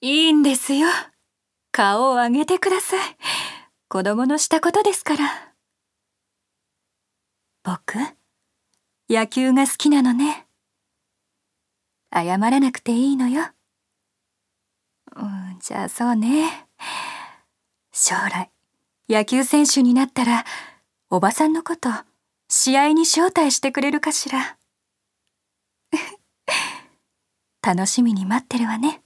いいんですよ。顔を上げてください。子供のしたことですから。僕、野球が好きなのね。謝らなくていいのよ。じゃあそうね。将来、野球選手になったら、おばさんのこと、試合に招待してくれるかしら。楽しみに待ってるわね。